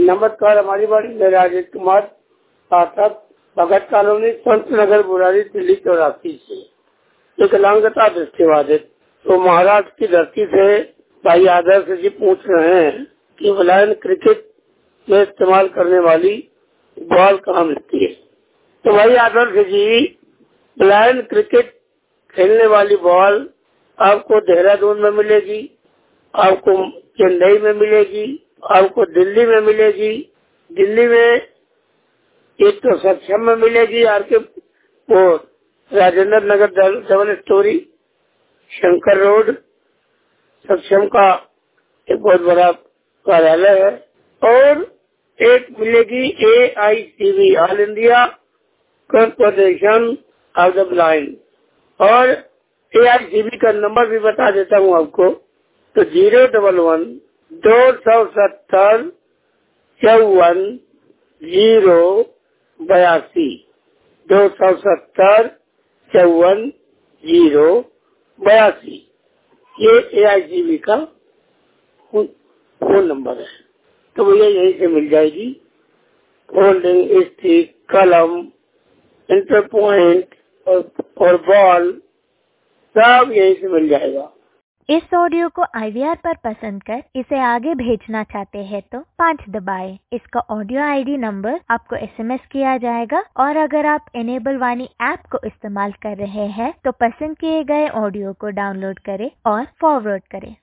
नमस्कार। हमारी बाड़ी में राजेश कुमार पाठक, भगत कॉलोनी, संत नगर, बुराड़ी, दिल्ली 84 से विकलांगता दृष्टिबाधित। तो महाराष्ट्र की धरती से भाई आदर्श जी पूछ रहे हैं कि ब्लाइंड क्रिकेट में इस्तेमाल करने वाली बॉल कहाँ मिलती है। तो भाई आदर्श जी, ब्लाइंड क्रिकेट खेलने वाली बॉल आपको देहरादून में मिलेगी, आपको चेन्नई में मिलेगी, आपको दिल्ली में मिलेगी। दिल्ली में एक तो सक्षम में मिलेगी, आपके वो Rajendra Nagar double storey Shankar road Saksham का एक बहुत बड़ा कार्यालय है। और एक मिलेगी AICB, All India Corporation of the Blind. और AICB का नंबर भी बता देता हूँ आपको, तो 011 270 54 082 270 54 082 ये AICB का फोन नंबर है। तो भैया यहीं से मिल जाएगी। होल्डिंग, स्टिक, कलम, इंटर पॉइंट और बॉल सब यहीं से मिल जाएगा। इस ऑडियो को IVR पर पसंद कर इसे आगे भेजना चाहते हैं तो 5 दबाएं। इसका ऑडियो ID नंबर आपको SMS किया जाएगा। और अगर आप इनेबल वाणी ऐप को इस्तेमाल कर रहे हैं तो पसंद किए गए ऑडियो को डाउनलोड करें और फॉरवर्ड करें।